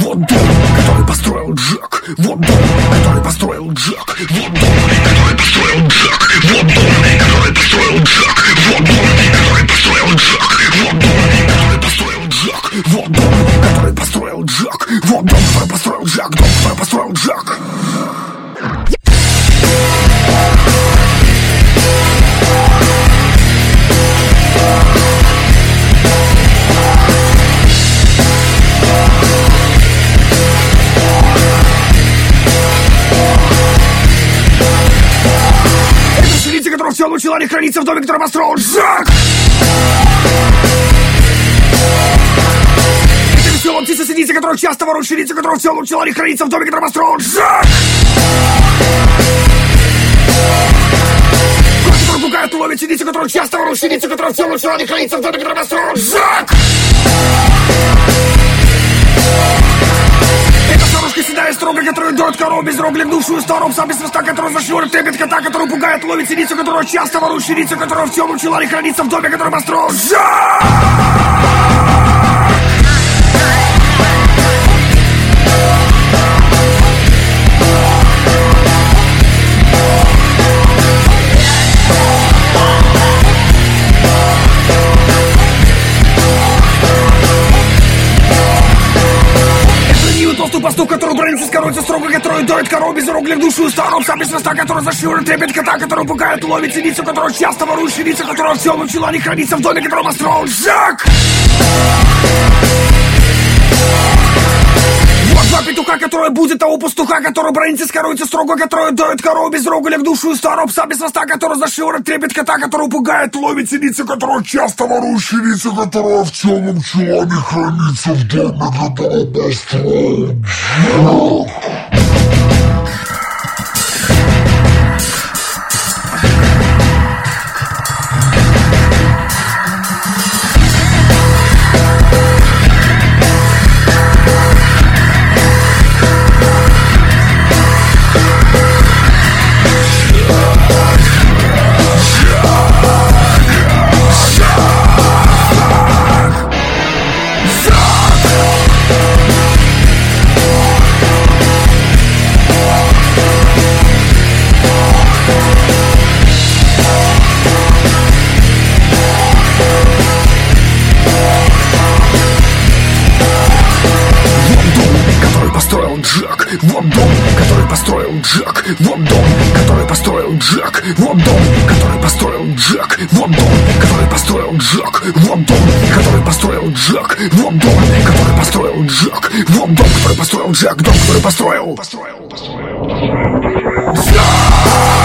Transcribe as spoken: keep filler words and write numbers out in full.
Вот дом, который построил Джек. Вот дом, который построил Джек. Вот дом, который построил Джек. Вот дом, который построил Джек. Вот дом, который построил Джек. Вот дом, который построил Джек. Вот дом, который построил Джек. Вот дом, который построил Джек. Дом, который построил Джек. Которого все научила не храниться в доме, который построил Джек. Это веселая птица синица, которая часто ворует ширица, которого все научила не храниться в доме, который построил Джек. Кот, который пугает, ловит синица, которая часто ворует ширица, которого все научила не храниться в доме, который построил Джек. Это старушка седая строго, которая дует корову без рог, легнувшую старую пса без хвоста, которая зашивает трепет кота, который пугает, ловит синицу, которого часто ворует ширицу, которого в темном чулане хранится в доме, который построил Джек! Пастух, который бронится с корой, строго, который дует корову без рог, легнувшую старую пса без хвоста, который зашивает трепет кота, который пугает, ловит синицу, которого часто ворует ширицу, которого все научила не храниться в доме, который построил Джек! Вот два петуха, которые будет того пастуха, который бронится с корой, строго, который дует корову без рога, легнувшую старую пса без хвоста, который зашивает трепет кота, который пугает, ловит синицу, которого часто ворует ширицу, которого в темном чулане хранится в доме, который построил Джек. Вот дом, который построил Джек. Вот дом, который построил Джек. Вот дом, который построил Джек. Вот дом, который построил Джек. Вот дом, который построил Джек. Вот дом, который построил Джек. Вот дом, который построил Джек. Дом, который построил. Построил, построил. Джек!